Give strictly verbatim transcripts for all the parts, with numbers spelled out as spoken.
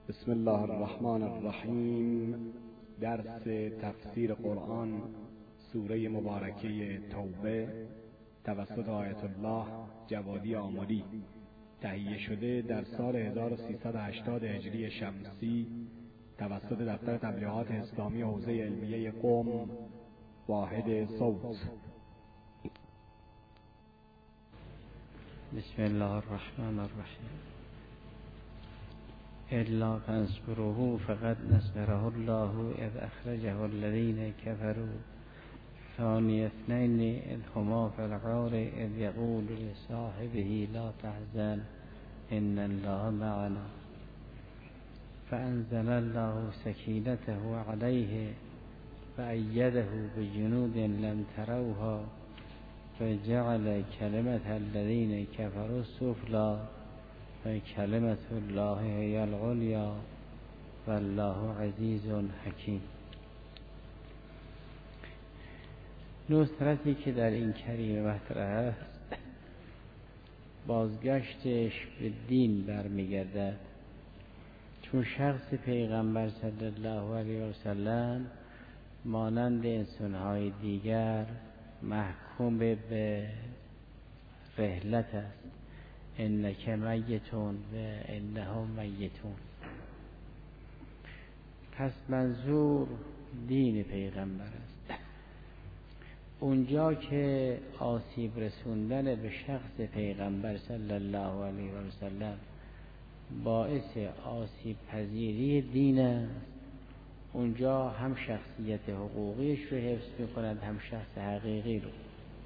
بسم الله الرحمن الرحیم. درس تفسیر قرآن سوره مبارکه توبه توسط آیت الله جوادی آملی، تهیه شده در سال هزار و سیصد و هشتاد هجری شمسی توسط دفتر تبلیغات اسلامی حوزه علمیه قم، واحد صوت. بسم الله الرحمن الرحیم. الا فانصروه فقد نصره الله اذ اخرجه الذين كفروا ثاني اثنين اذ هما في الغار اذ يقول لصاحبه لا تحزن ان الله معنا فانزل الله سكينته عليه فأيده بجنود لم تروها فجعل كلمة الذين كفروا السفلى وكلمة الله هي العليا والله عزيز حكيم. نصرتی که در این کریمه مطرح است بازگشتش به دین برمیگردد، چون شخص پیغمبر صلی الله علیه و سلم مانند انسان‌های دیگر محکوم به رحلت است. انک میتون و انهم میتون. پس منظور دین پیغمبر است. اونجا که آسیب رسوندن به شخص پیغمبر صلی الله علیه و سلم باعث آسیب پذیری دین است، اونجا هم شخصیت حقوقیش رو حفظ می‌کند، هم شخص حقیقی رو.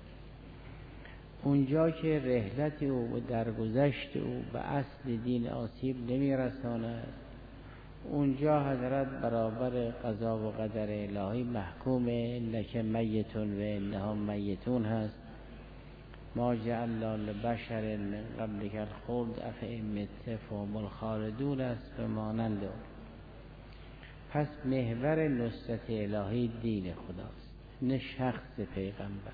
اونجا که رحلت او و درگذشت او به اصل دین آسیب نمی‌رساند، اونجا حضرت برابر قضا و قدر الهی محکوم انک میتون و انهم میتون هست. ما جعلنا لبشر من قبلک الخلد افئن مت فهم الخالدون است به مانند. پس محور نصرت الهی دین خداست، نه شخص پیغمبر.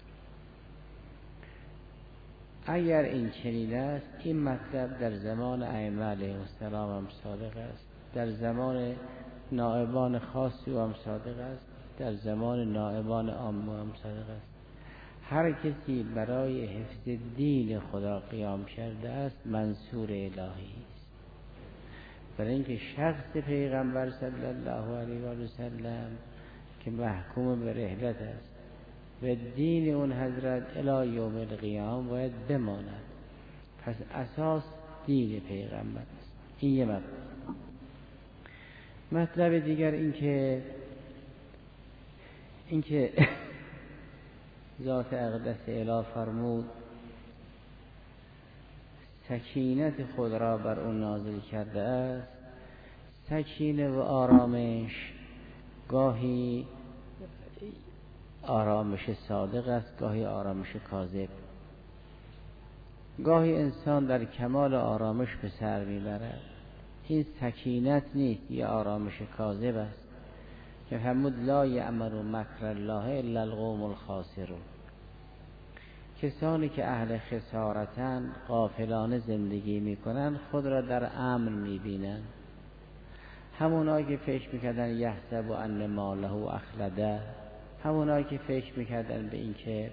اگر این چنین است، این مطلب در زمان ائمه علیهم السلام هم صادق است، در زمان نائبان خاص او هم صادق است، در زمان نائبان عام هم صادق است. هر کسی برای حفظ دین خدا قیام کرده است منصور الهی است. برای اینکه شخص پیغمبر صلی الله علیه و سلم که محکوم به رحلت است و دین اون حضرت الی یوم القیام باید بماند. پس اساس دین پیغمبر است. این یه مطلب. مطلب دیگر این که این که ذات اقدس اله فرمود سکینت خود را بر اون نازل کرده است. سکینه و آرامش گاهی آرامش صادق است، گاهی آرامش کاذب. گاهی انسان در کمال آرامش به سر میبرد، این سکینت نیست، یه آرامش کاذب است. که فرمود لا یأمن مکر الله الا القوم الخاسرون. کسانی که اهل خسارتن، غافلانه زندگی میکنن، خود را در امن میبینن. همونایی که فکر میکردن یحسب ان ماله اخلده، همونایی که فکر میکردن به این که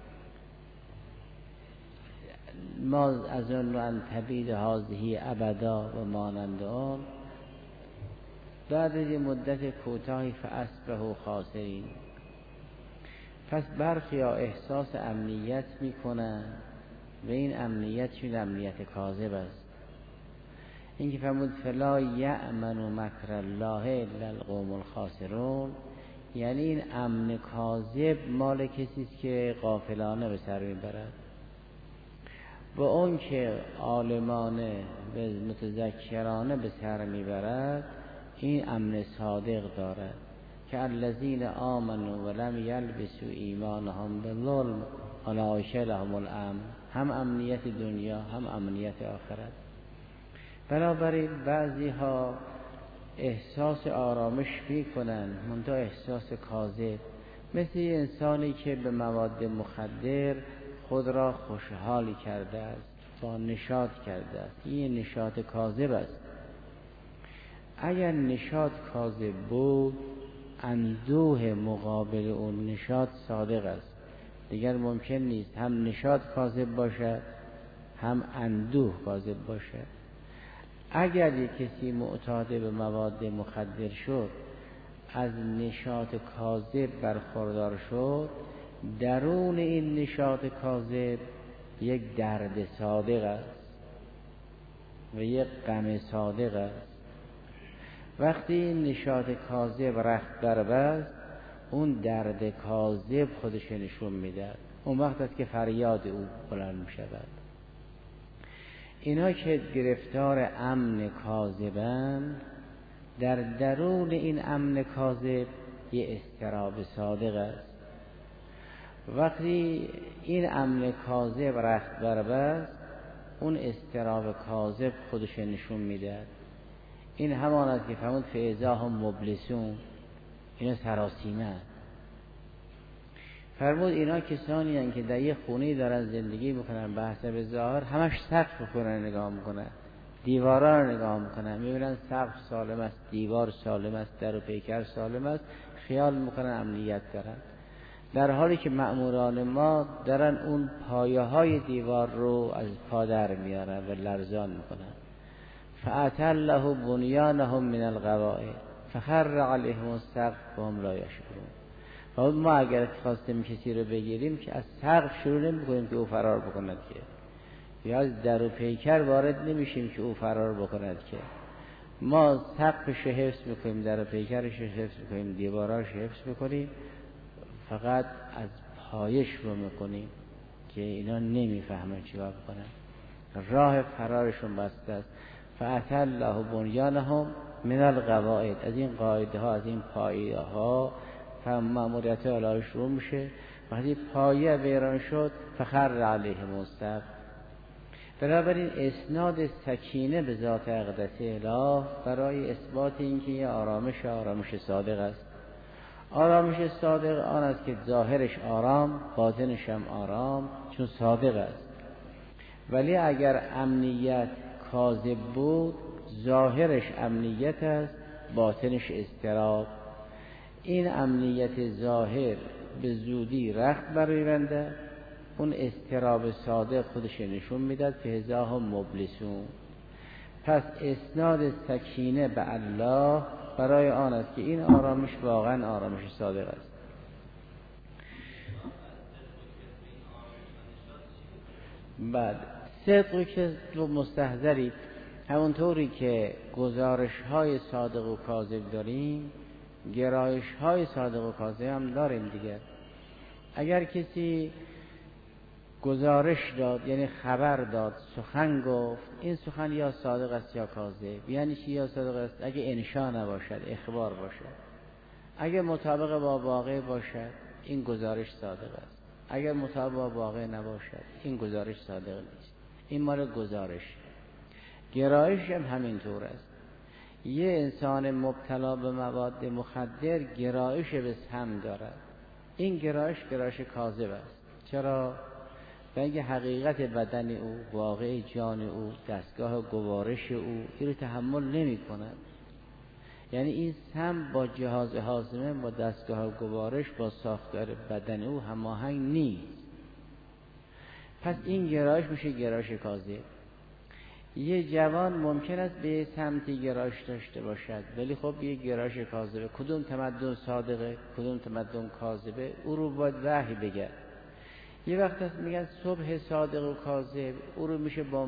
ما از اون ان تبید هذه ابدا و مانند اون، بعد از مدت کوتاهی فاصبحوا خاسرین. پس برخی ها احساس امنیت میکنن و این امنیت چون امنیت کاذب است. این که فرمود فلا یأمن مکر الله الا القوم الخاسرون، یعنی این امن کاذب مال کسی است که غافلانه به سر میبرد. و اون که عالمانه و متذکرانه به سر میبرد این امن صادق دارد. که الذین آمنوا ولم یلبسوا ایمانهم بالظلم اولئک لهم الامن. هم امنیت دنیا هم امنیت آخرت. بنابراین بعضی ها احساس آرامش میکنن منتها احساس کاذب، مثل انسانی که به مواد مخدر خود را خوشحالی کرده است، با نشاط کرده است. این نشاط کاذب است. اگر نشاط کاذب بود، اندوه مقابل اون نشاط صادق است. دیگر ممکن نیست هم نشاط کاذب باشد هم اندوه کاذب باشد. اگر یک کسی معتاد به مواد مخدر شد، از نشاط کاذب برخوردار شد، درون این نشاط کاذب یک درد صادق است و یک غم صادق است. وقتی این نشاط کاذب رخت بربست، اون درد کاذب خودش نشون میده. اون وقت است که فریاد او بلند می شود. اینا که گرفتار امن کاذبند، در درون این امن کاذب یه اضطراب صادق است. وقتی این امن کاذب رخت بربست، اون اضطراب کاذب خودش نشون میده. این همان است که فرمود فاذا هم مبلسون، اینا سراسیمه. فرمود اینا کسانی هستند که در یه خونه دارن زندگی میکنن، به حسب ظاهر همش سقف خونه نگاه میکنن، دیوارا رو نگاه میکنن، میبینن سقف سالم است، دیوار سالم است، در و پیکر سالم است، خیال میکنن امنیت دارن. در حالی که مأموران ما دارن اون پایه های دیوار رو از پا در میارن و لرزان میکنن. فأتله بنیانهم من القواعد فخر عليهم السقف وهم لا يشعرون. و ما اگر خواستیم کسی رو بگیریم که از سقف شروع نمی‌کنیم که او فرار بکند، که یا از در و پیکر وارد نمیشیم که او فرار بکند، که ما سقفش حفظ میکنیم، در و پیکرش حفظ میکنیم، دیواراش حفظ میکنیم، فقط از پایش رو میکنیم که اینا نمیفهمن چیکار بکنن، راه فرارشون بسته است. فأتله بنیانهم من القواعد، از این قاعده ها، از این پایه ها مأموریت الهی شروع میشه. وقتی پایه ویران شد فخر علیهم السقف. بنابراین اسناد سکینه به ذات اقدس اله برای اثبات اینکه یه آرامش آرامش صادق است. آرامش صادق آن است که ظاهرش آرام، باطنش هم آرام، چون صادق است. ولی اگر امنیت کاذب بود، ظاهرش امنیت است، باطنش اضطراب. این امنیت ظاهر به زودی رخت برآورده، اون اضطراب صادق خودش نشون میداد که فاذا هم مبلسون. پس اسناد سکینه به الله برای آن است که این آرامش واقعا آرامش صادق است. بعد صدق که مستحضری، همونطوری که گزارش های صادق و کاذب داریم، گرایش های صادق و کاذب هم داریم دیگه. اگر کسی گزارش داد، یعنی خبر داد، سخن گفت، این سخن یا صادق است یا کاذب. یعنی چی یا صادق است؟ اگه انشا نباشد، اخبار باشد. اگه مطابق با واقع باشد، این گزارش صادق است. اگر مطابق با واقع نباشد، این گزارش صادق نیست. این مال گزارش. گرایش هم همینطور است. یه انسان مبتلا به مواد مخدر گرایش به سم دارد. این گرایش گرایش کاذب است. چرا؟ بلکه حقیقت بدن او، واقع جان او، دستگاه گوارش او این رو تحمل نمی کند. یعنی این سم با جهاز هاضمه، با دستگاه گوارش، با ساختار بدن او هماهنگ نیست. پس این گرایش میشه گرایش کاذب. یه جوان ممکن است به سمتی گرایش داشته باشد، ولی خب یه گرایش کاذبه. کدوم تمدن صادقه، کدوم تمدن کاذبه، او رو باید وحی بگه. یه وقت هست میگن صبح صادق و کاذب، او رو میشه با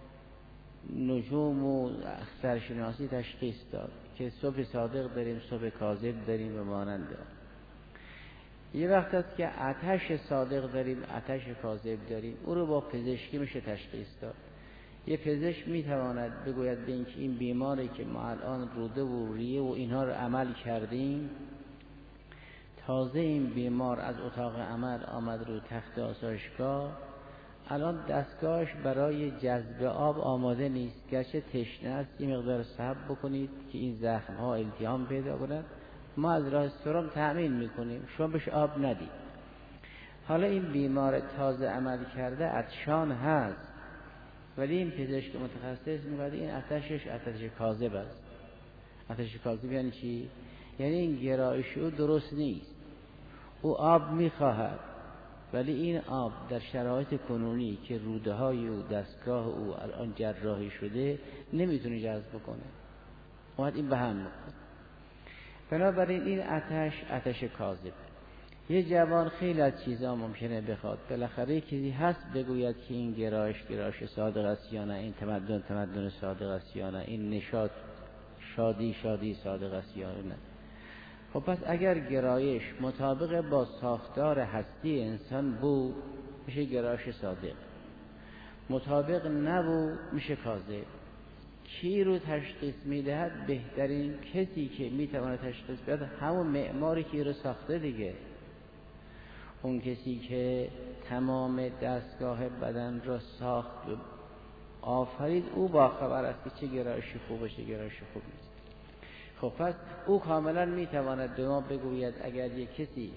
نجوم و اخترشناسی تشخیص داد که صبح صادق داریم، صبح کاذب داریم و مانند. یه وقت هست که آتش صادق داریم، آتش کاذب داریم، او رو با پزشکی میشه تشخیص داد. یه پزشک میتواند بگوید به اینکه این بیماری که ما الان روده و ریه و اینها رو عمل کردیم، تازه این بیمار از اتاق عمل آمد رو تخت آسایشگاه، الان دستگاهش برای جذب آب آماده نیست، گرچه تشنه است، یه مقدار صبر بکنید که این زخم ها التیام پیدا کند، ما از راه سرم تأمین میکنیم، شما بهش آب ندید. حالا این بیمار تازه عمل کرده عطشان هست، ولی این پزشک متخصص میگه این آتشش آتش کاذب است. آتش کاذب یعنی چی؟ یعنی این گرایش او درست نیست. او آب میخواهد ولی این آب در شرایط کنونی که روده های او، دستگاه او الان جراحی شده نمیتونه جذب کنه، اومد این به هم میخوره. بنابراین این آتش آتش کاذب. یه جوان خیلی از چیزا ممکنه بخواد، بالاخره چیزی هست بگوید که این گرایش گرایش صادق است یا نه، این تمدن تمدن صادق است یا نه، این نشاط شادی شادی صادق است یا نه. خب پس اگر گرایش مطابق با ساختار هستی انسان بود میشه گرایش صادق، مطابق نبود میشه کاذب. کی رو تشخیص میدهد؟ بهترین کسی که میتونه تشخیص بده همون معماری که رو ساخته دیگه، اون کسی که تمام دستگاه بدن را ساخت آفرید، او باخبر است که چه گرایشی خوبه چه گرایشی خوب نیست. خب پس او کاملا میتواند به ما بگوید اگر یک کسی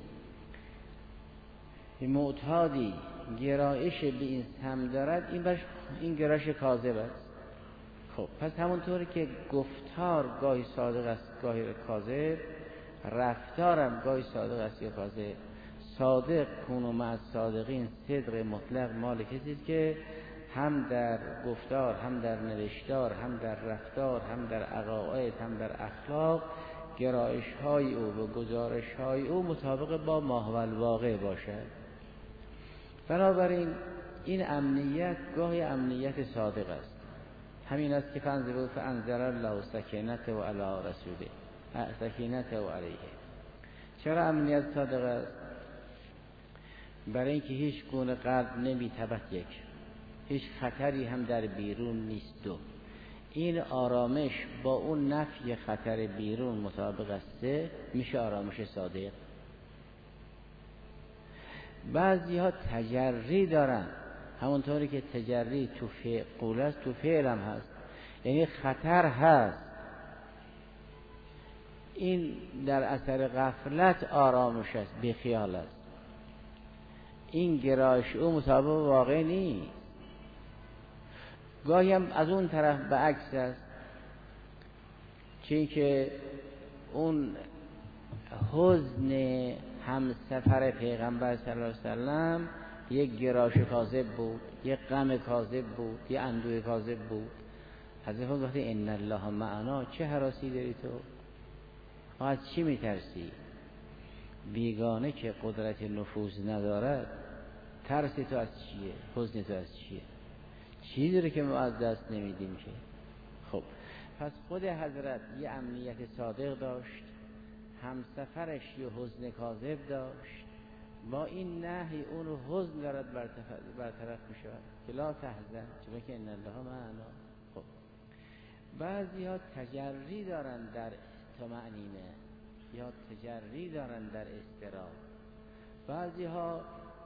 معتادی گرایش به این سمت دارد این برش این گرایش کاذب است. خب پس همونطوری که گفتار گاهی صادق است گاهی کاذب، رفتارم گاهی صادق است یا کاذب. صادق کونو مع الصادقین، صدق مطلق مال کسی است که هم در گفتار هم در نوشتار هم در رفتار هم در عقاید هم در اخلاق گرایش های او و گزارش های او مطابق با ما هو الواقع باشد. بنابراین این امنیت گاهی امنیت صادق است. همین است که فانزل فانزل الله سکینته و علی رسوله سکینته و علیه. چرا امنیت صادق است؟ برای اینکه هیچ گونه قلب نمیتبد، یک هیچ خطری هم در بیرون نیست، دو این آرامش با اون نفی خطر بیرون مطابق است، سه میشه آرامش صادق. بعضی ها تجری دارن، همونطوری که تجری تو فعل است تو فعل هم هست، یعنی خطر هست، این در اثر غفلت آرامش است، بی خیال است. این گرایش او مطابق واقع نیست. گاهی هم از اون طرف به عکس است، چون که اون حزن همسفر پیغمبر صلی الله علیه وسلم یک گرایش کاذب بود، یک غم کاذب بود، یک اندوه کاذب بود. حضرت وقتی ان الله معنا، چه هراسی داری تو؟ از چی میترسی؟ بیگانه که قدرت نفوذ ندارد، ترس تو از چیه؟ حزن تو از چیه؟ چیزی داره که ما از دست نمیدیم که. خب پس خود حضرت یه امنیت صادق داشت، همسفرش یه حزن کاذب داشت، با این نهی اون حزن دارد برطرف میشود که لا تحزن چون که ان الله معنا. خب بعضی ها تجری دارن در طمأنینه یا تجری دارن در اضطراب، بعضی ها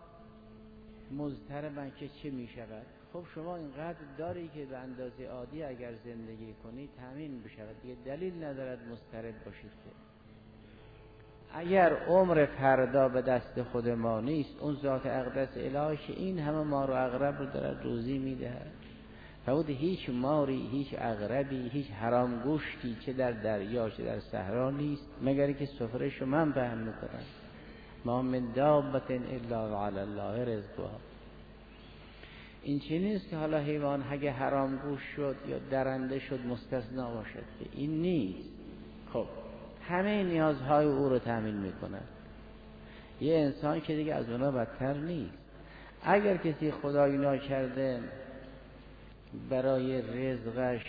مضطربن که چه می شود. خب شما اینقدر داری که به اندازه عادی اگر زندگی کنی تامین بشود، دیگه دلیل ندارد مضطرب باشید. که اگر عمر فردا به دست خود ما نیست، اون ذات اقدس الهی که این همه مار و عقرب رو دارد روزی میدهد، فود هیچ ماری هیچ عقربی هیچ حرام گوشتی چه در دریا چه در صحرا نیست مگر که سفره شما هم فهم میکنن. ما من دابت الا علی الله رزقها. این چی نیست که حالا حیوان اگه حرام گوش شد یا درنده شد مستثنا باشد، این نیست. خب همه نیازهای او رو تامین میکنه. یه انسان که دیگه از اونا بدتر نیست. اگر کسی خدایی ناکرده برای رزقش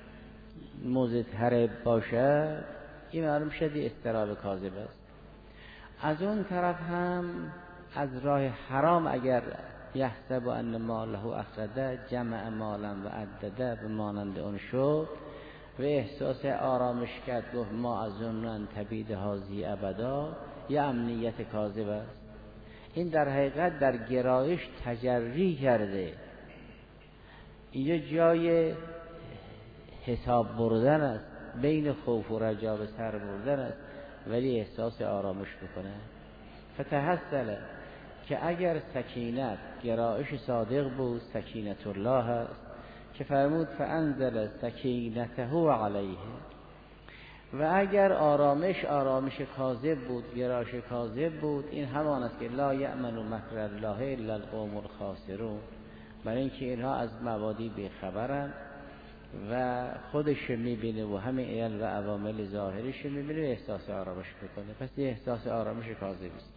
مضطرب باشد، این معلوم شد اضطراب کاذب است. از اون طرف هم از راه حرام اگر یحسب ان ماله اخرده جمع مالا و عدده به مانند اون شد و احساس آرامش کرد، گفت ما از اون تبید هازی ابدا، یه امنیت کاذب است. این در حقیقت در گرایش تجری کرده، اینجا جای حساب بردن است، بین خوف و رجا به سر بردن است، ولی احساس آرامش میکنه. فتحصل که اگر سکینت گرایش صادق بود، سکینت الله است که فرمود فانزل سکینته علیه. و اگر آرامش آرامش کاذب بود، گراش کاذب بود، این همان است که لا یأمن مکر الله الا القوم الخاسرون، برای اینکه اینها از مبادی بیخبرن و خودش میبینه و همه علل و عوامل ظاهرش میبینه و احساس آرامش میکنه. پس این احساس آرامش کاذب است.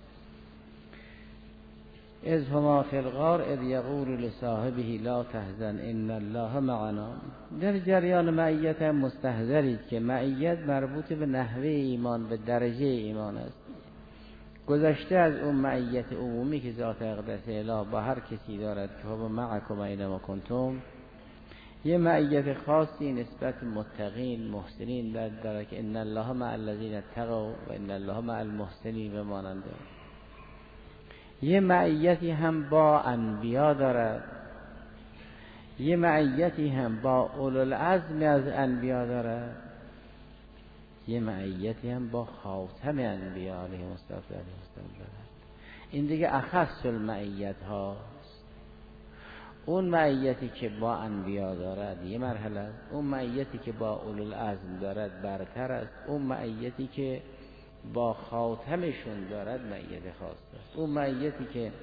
اذ هما فی الغار اذ یقول لصاحبه لا تحزن ان الله معنا. در جریان معیت هم مستحضرید که معیت مربوط به نحوه ایمان، به درجه ایمان است. گذشته از اون معیت عمومی که ذات اقدس اله با هر کسی دارد که هو معکم اینما کنتم، یه معیت خاصی نسبت متقین محسنین در داره که ان الله مع الذین اتقوا و ان الله مع المحسنین و ماننده. یه معیتی هم با انبیا دارد، یه معیتی هم با اولوالعزم از انبیا دارد، یه معیتی هم با خاتم انبیا علیهم السلام دارد. این دیگه اخص المعیت هاست. اون معیتی که با انبیا دارد یه مرحله است، اون معیتی که با اولوالعزم دارد برتر است، اون معیتی که با خاتمشون دارد معیت خاص است. اون معیتی که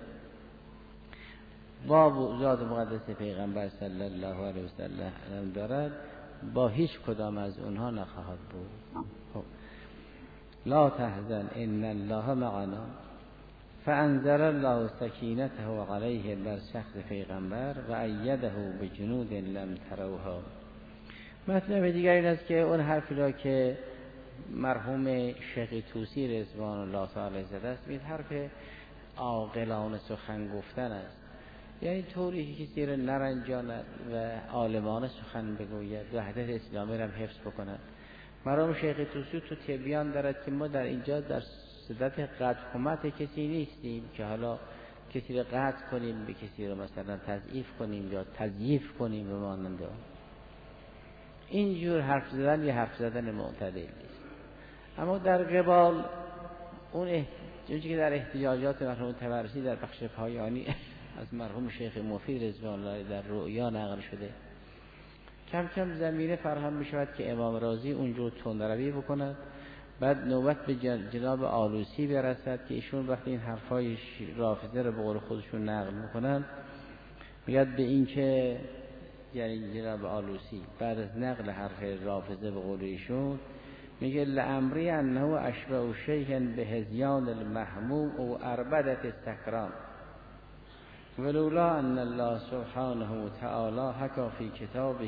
با ذات مقدس پیغمبر صلی الله علیه و سلم دارد با هیچ کدام از اونها نخواهد بود. خب. لا تحزن ان الله معنا فانزل الله سکینته علیه بر شخص پیغمبر و ایده بجنود لم تروها. مطلب دیگر این است که اون حرفی را که مرحوم شیخ طوسی رضوان الله تعالی زده است این حرف عاقلانه سخن گفتن است، یعنی طوری که کسی را نرنجاند و عالمانه سخن بگوید، وحدت اسلامی را حفظ بکند. مرحوم شیخ طوسی تو تبیان دارد که ما در اینجا در صدت قطع حکومت کسی نیستیم که حالا کسی را قطع کنیم، به کسی را مثلا تضعیف کنیم یا تضعیف کنیم به مانند آن. اینجور حرف زدن یه حرف زدن معتدل نیست. اما در قبال اون چیزی که در احتجاجات مرحوم طبرسی در بخش پایانی از مرحوم شیخ مفید رضوان الله در رؤیا نقل شده، کم کم زمینه فراهم می شود که امام رازی اونجور تندروی بکند. بعد نوبت به جناب آلوسی برسد که ایشون وقتی این حرفای رافضه رو به قول خودشون نقل میکنن میگد به این که یعنی جناب آلوسی بعد از نقل حرف رافضه به قول ایشون میگه لامری انه اشبه شیئا به هذیان المحموم او اربدت السکران ولولا ان الله سبحانه و تعالی حکا فی کتابه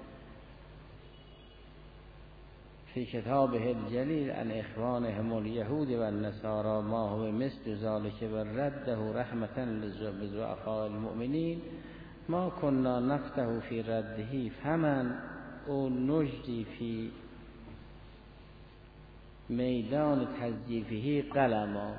فی کتابه الجلیل ان اخوانهم الیهود و النصارى ما هو مثل ذلك و رده رحمتا لضعفاء المؤمنین ما كنا نفتح فی رده فمن او نجدی فی میدان تضعیفه قلما.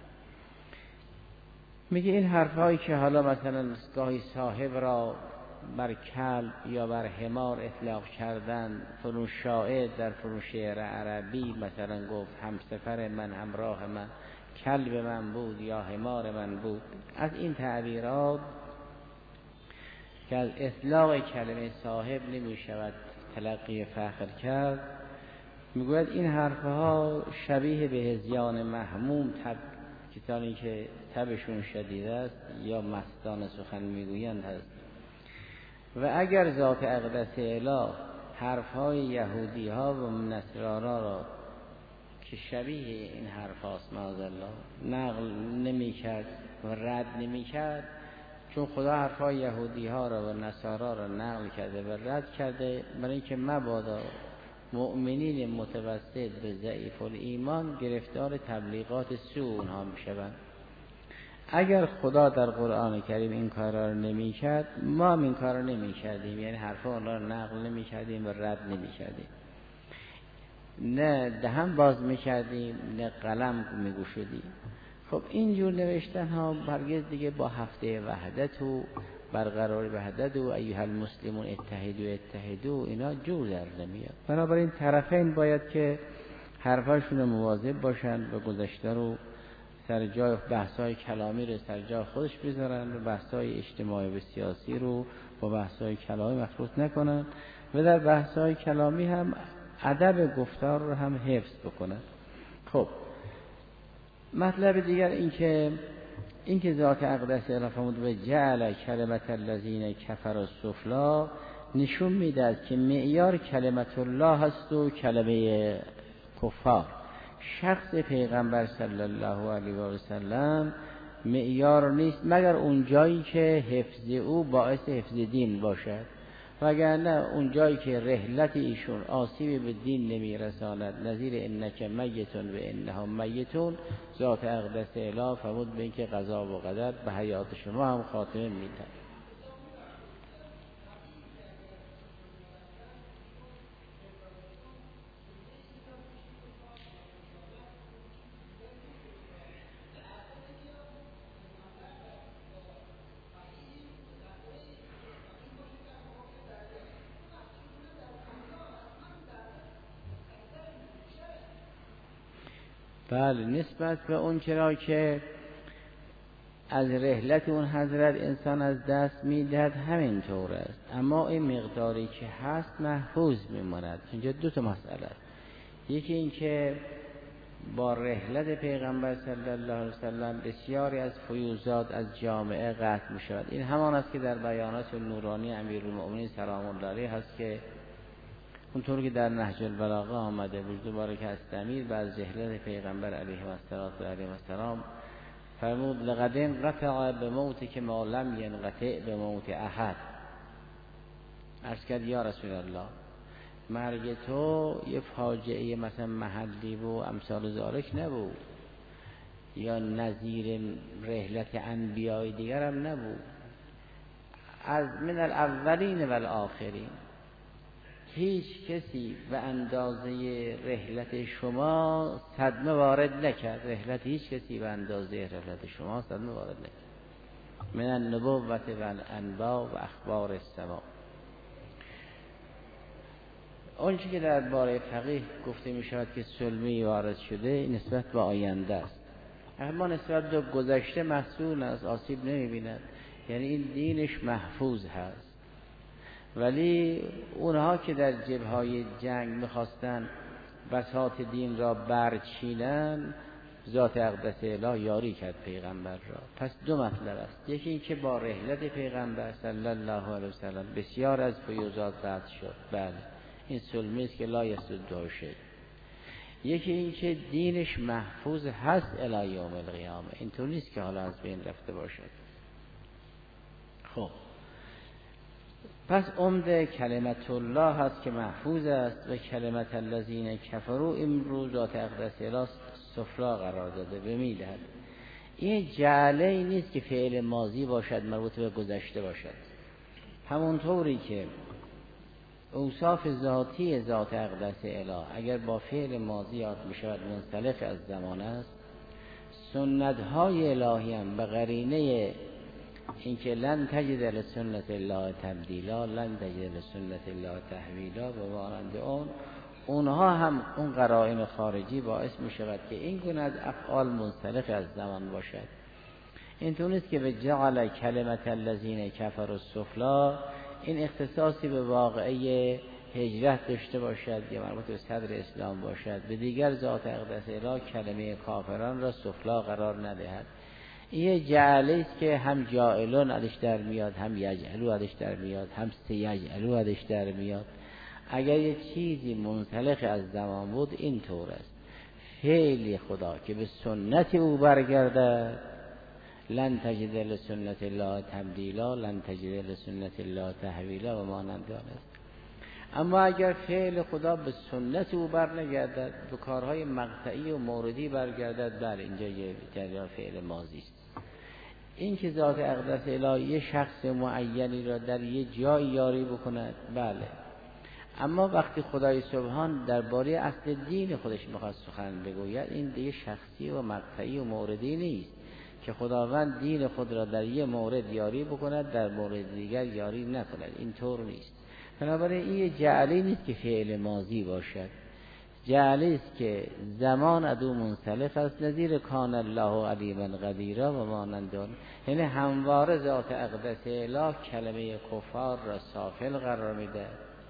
میگه این حرفایی که حالا مثلا گاهی صاحب را بر کلب یا بر حمار اطلاق کردن، فلان شاعر در فلان شعر عربی مثلا گفت همسفر من همراه من کلب من بود یا حمار من بود، از این تعبیرات که از اطلاق کلمه صاحب نمی شود تلقی فخر کرد، میگوید این حرفها شبیه به هذیان محموم تب کسانی که تبشون شدید است یا مستان سخن میگویند هست. و اگر ذات اقدس اله حرفهای یهودی ها و نصارا را که شبیه این حرف هاست معاذالله نقل نمی کرد و رد نمی کرد، چون خدا حرفهای یهودی ها را و نصارا را نقل کرده و رد کرده برای اینکه مبادا مؤمنین متوسط به ضعیف الایمان گرفتار تبلیغات سوء اونها میشوند. اگر خدا در قرآن کریم این کارا رو نمی کرد ما هم این کارا نمی کردیم، یعنی حرفا اونها رو نقل نمی کردیم و رد نمی کردیم، نه دهن باز می کردیم نه قلم می گشودیم. خب اینجور نوشتن ها هرگز دیگه با هفته وحدت و برقرار وحدت و ایها المسلمون اتحدوا اتحدوا اینا جور در نمیاد. بنابراین طرفین باید که حرفاشون مواظب باشن و گذشته رو سر جای بحث‌های کلامی رو سر جای خودش بذارن و بحث‌های اجتماعی و سیاسی رو با بحث‌های کلامی مخلوط نکنن و در بحث‌های کلامی هم ادب گفتار رو هم حفظ بکند. خب مطلب دیگر این که این که ذات اقدس اله فرمود و جعل کلمت الذین کفروا السفلی نشون میدهد که معیار کلمت الله هست و کلمه کفار. شخص پیغمبر صلی الله علیه و سلم معیار نیست مگر اون جایی که حفظ او باعث حفظ دین باشد، وگرنه اون جایی که رحلت ایشون آسیبی به دین نمیرساند، نظیر انک میتون و انهم میتون، ذات اقدس اله فرمود به اینکه قضا و قدر به حیات شما هم خاتمه میده. بله، نسبت به اون چرا که از رحلت اون حضرت انسان از دست میدهد همین طور است، اما این مقداری که هست محفوظ میماند. اینجا دو تا مسئله است. یکی این که با رحلت پیغمبر صلی الله علیه وسلم بسیاری از فیوزات از جامعه قطع میشود. این همان است که در بیانات نورانی امیرالمؤمنین سلام الله علیه هست که اونطور که در نهج البلاغه آمده وجود بارک است امیر بعد رحلت پیغمبر علیه السلام فرمود لقد انقطع به موتی که ما لم ینقطع به موت احد. عرض کرد یا رسول الله مرگ تو یه فاجعه مثلا محلی و امثال ذالک نبود، یا نظیر رحلت انبیای دیگر هم نبود، از من الاولین و الاخرین. هیچ کسی به اندازه رحلت شما صدمه وارد نکرد. رحلت هیچ کسی به اندازه رحلت شما صدمه وارد نکرد. من النبوت و الانباء و اخبار السماء. آنچه که در باره فقیه گفته می شود که سلمی وارد شده نسبت به آینده است، اما نسبت به گذشته محصول است، آسیب نمی بیند. یعنی این دینش محفوظ هست. ولی اونها که در جبههای جنگ میخواستن بساط دین را برچینن، ذات اقدس اله یاری کرد پیغمبر را. پس دو مطلب است. یکی این که با رحلت پیغمبر صلی الله علیه وسلم بسیار از فیوزات قطع شد، بله این سلمی است که لا یسده شیء. یکی این که دینش محفوظ هست الی یوم القیامه، اینطور نیست که حالا از بین رفته باشد. خب پس عمده کلمت الله هست که محفوظ است و کلمت الذین کفروا امروز ذات اقدس اله سفلا قرار داده به میدهد. این جعله نیست که فعل ماضی باشد مربوط به گذشته باشد. همونطوری که اوصاف ذاتی ذات اقدس اله اگر با فعل ماضی یاد می شود منسلخ از زمان است، سنت های الهی هم به قرینه اینکه لن تجد لسنت الله تبدیلا لن تجد لسنت الله تحویلا و مانند اون، اونها هم اون قرائن خارجی باعث می شود که این گونه از افعال منسلخ از زمان باشد. این طور نیست که به جعل کلمت الذین کفروا السفلی این اختصاصی به واقعه هجرت داشته باشد یا مربوط به صدر اسلام باشد، به دیگر ذات اقدس اله کلمه کافران را سفلا قرار ندهد. این جعله است که هم جائلون ازش در میاد، هم یجعلو ازش در میاد، هم سیجعلو ازش در میاد. اگر یه چیزی منسلخ از زمان بود این طور است. فعل خدا که به سنت او برگرده لن تجد لسنت الله تبدیلا لن تجد لسنت الله تحویلا و مانند آن است. اما اگر فعل خدا به سنت او برنگردد، به کارهای مقطعی و موردی برگردد، بله اینجا یه جریان فعل ماضی است. این که ذات اقدس اله یه شخص معینی را در یه جای یاری بکند، بله، اما وقتی خدای سبحان درباره اصل دین خودش میخواد سخن بگوید این دیگه شخصی و مقطعی و موردی نیست که خداوند دین خود را در یه مورد یاری بکند در مورد دیگر یاری نکند. این طور نیست. بنابراین این جعلی نیست که فعل ماضی باشد، جعلی است که زمان ادو منسلخ است، نظیر کان الله علیما قدیرا و مانند آن. یعنی همواره ذات اقدس اله کلمه کفار را سافل قرار میده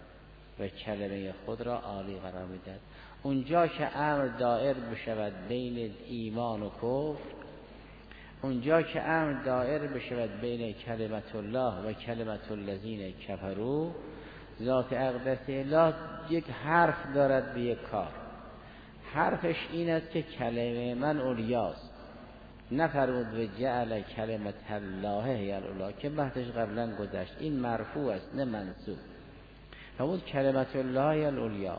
و کلمه خود را عالی قرار میدهد. اونجا که امر دائر بشود بین ایمان و کفر، اونجا که امر دائر بشود بین کلمت الله و کلمت الذین کفروا، ذات اقدس اله یک حرف دارد به یک کار. حرفش این است که کلمه من اولیاست. نفرمود و جعل کلمت الله هی الاولی که بحثش قبلا گذشت. این مرفوع است نه منصوب. فرمود کلمت الله هی الاولیا.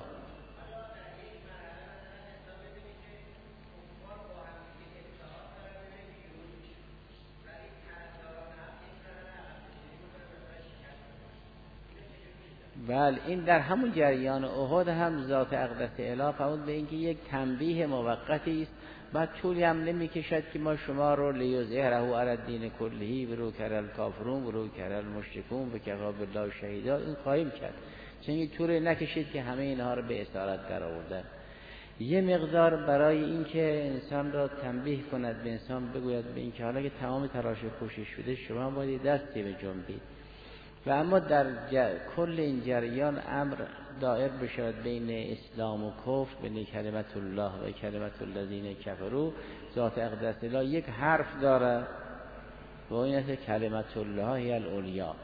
بله، این در همون جریان احد هم ذات اقدس اله فرمود به اینکه یک تنبیه موقتی است، بعد طولی هم نمیکشد که ما شما رو لیظهره علی الدین کله ولو کره الکافرون ولو کره المشرکون و کفی بالله شهیدا. این خواهیم کرد، چون این طوری نکشید که همه اینها رو به اسارت در آوردن. یه مقدار برای اینکه انسان را تنبیه کند، به انسان بگوید به اینکه حالا که تمام تلاش و کوشش شده شما باید دستی به جنبید. و اما در کل این جریان امر دائر بشود بین اسلام و کفر، بین کلمت الله و کلمت الذین کفروا. ذات اقدس الله یک حرف دارد و این است کلمت الله هی الاولیا،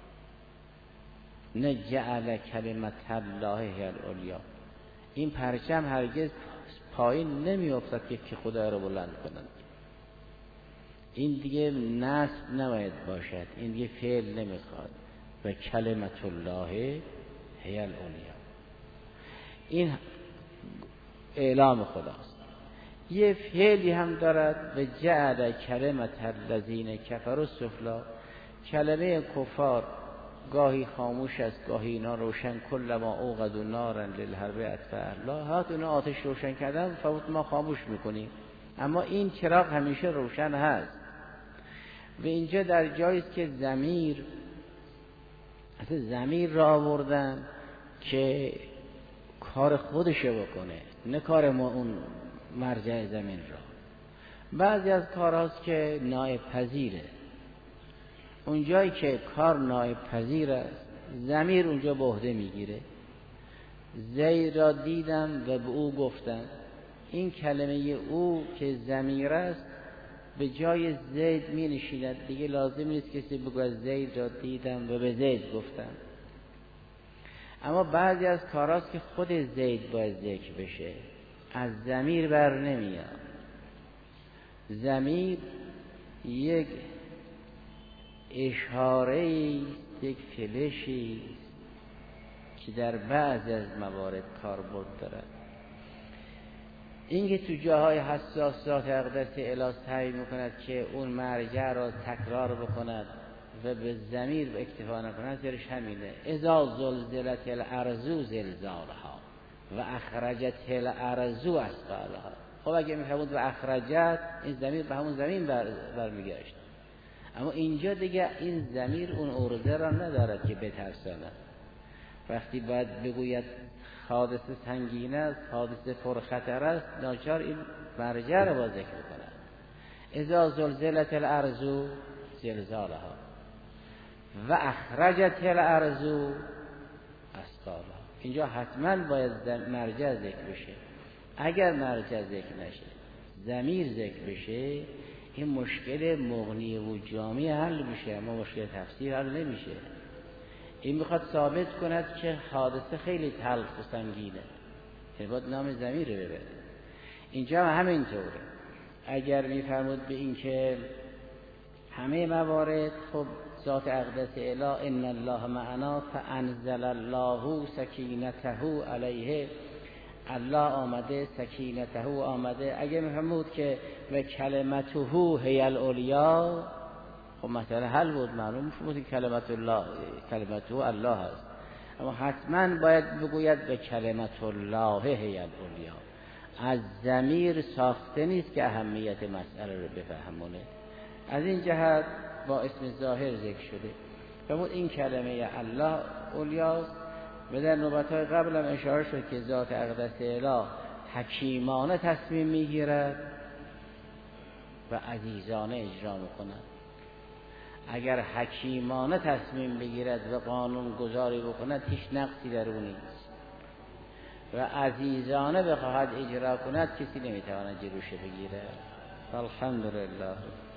نه جعل کلمت الله هی الاولیا. این پرچم هرگز پایین نمی افتد که خدا را بلند کنند. این دیگه نصب نباید باشد، این دیگه فعل نمیخواد. و کلمت الله هی الاولیا، این اعلام خداست. یه فعلی هم دارد و جعل کلمت الذین کفروا السفلی. کلمه کفار گاهی خاموش است گاهی اینا روشن. کلما اوقدوا نارا للحرب اطفأ الله. هات اینا آتش روشن کردن فوت ما خاموش میکنیم، اما این چراغ همیشه روشن هست. و اینجا در جایی است که ضمیر اصلا ضمیر را آوردن که کار خودشو بکنه، نه کار ما اون مرجع زمین را. بعضی از کارهاست که نائب پذیره. اونجایی که کار نائب پذیر است ضمیر اونجا به عهده میگیره. زید را دیدم و به او گفتم. این کلمه او که ضمیر است به جای زید می نشیند، دیگه لازم نیست کسی بگوید زید را دیدم و به زید گفتم. اما بعضی از کاراست که خود زید باید ذکر بشه، از ضمیر بر نمیاد. ضمیر یک اشاره، یک فلشی که در بعضی از موارد کاربرد دارد. این که تو جاهای حساس ذات اقدس اله سعی میکند که اون مرجع را تکرار بکند و به ضمیر اکتفا نکند، زیرش همینه. اذا زلزلت الارض زلزالها و اخرجت الارض اثقالها. خب اگه میفهمود و اخرجت، این ضمیر به همون زمین بر برمیگشت. اما اینجا دیگه این ضمیر اون ارده را ندارد که بترساند. وقتی باید بگوید حادثه سنگین است، حادثه پرخطر است، ناچار این مرجع را با ذکر کند. اذا زلزلت الارض زلزالها و اخرجت الارض اثقالها. اینجا حتما باید مرجع ذکر بشه. اگر مرجع ذکر نشه، ضمیر ذکر بشه، این مشکل مغنی و جامع حل میشه، اما مشکل تفسیر حل نمیشه. این میخواد ثابت کند که حادثه خیلی تلخ و سنگینه، یعنی باید نام ضمیر رو ببره. اینجا هم همینطوره. اگر میفرمود به این که همه موارد خب ذات اقدس اله ان الله معنا فانزل الله سکینته علیه، الله آمده، سکینته آمده. اگر میفرمود که و کلمته هی الاولیا، خب مثلا حل بود، معلوم بود که کلمت الله کلمته الله است. اما حتما باید بگوید به کلمت الله هی الاولیا. از ضمیر ساخته نیست که اهمیت مسئله رو بفهمونه. از این جهت با اسم ظاهر ذکر شده. فرمود این کلمه الله اولیاست. و در نوبت‌های قبل هم اشاره شد که ذات اقدس اله حکیمانه تصمیم میگیرد و عزیزانه اجرا میکند. اگر حکیمانه تصمیم بگیرد و قانون گذاری بکند هیچ نقصی در او نیست و عزیزانه بخواهد اجرا کند کسی نمیتواند جلوش بگیرد. الحمدلله.